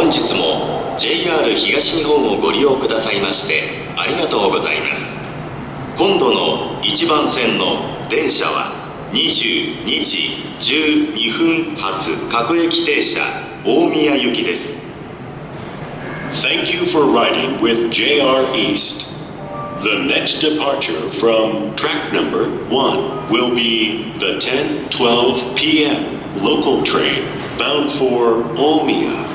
本日も JR 東日本をご利用くださいましてありがとうございます。今度の1番線の電車は22時12分発各駅停車大宮行きです。 Thank you for riding with JR East. The next departure from track number 1 will be the 10:12 p.m. local train bound for Omiya.